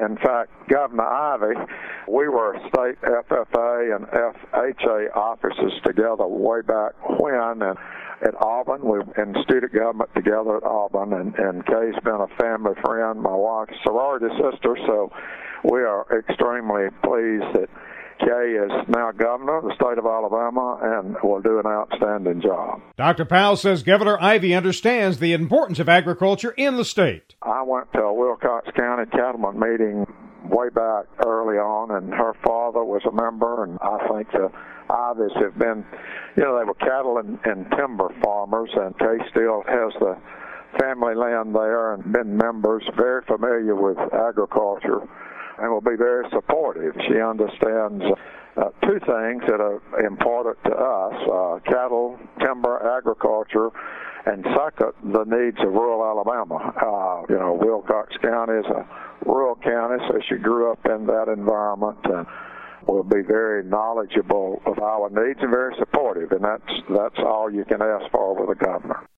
In fact, Governor Ivey, we were state FFA and FHA officers together way back when, and at Auburn, we're in student government together at Auburn, and Kay's been a family friend, my wife's sorority sister, so we are extremely pleased that Kay is now governor of the state of Alabama and will do an outstanding job. Dr. Powell says Governor Ivey understands the importance of agriculture in the state. I went to a Wilcox County cattleman meeting way back early on, and her father was a member, and I think the Ivies have been, they were cattle and timber farmers, and Kay still has the family land there and been members, very familiar with agriculture, and will be very supportive. She understands two things that are important to us, cattle, timber, agriculture, and second, the needs of rural Alabama. Wilcox County is a rural county, so she grew up in that environment and will be very knowledgeable of our needs and very supportive, and that's all you can ask for with a governor.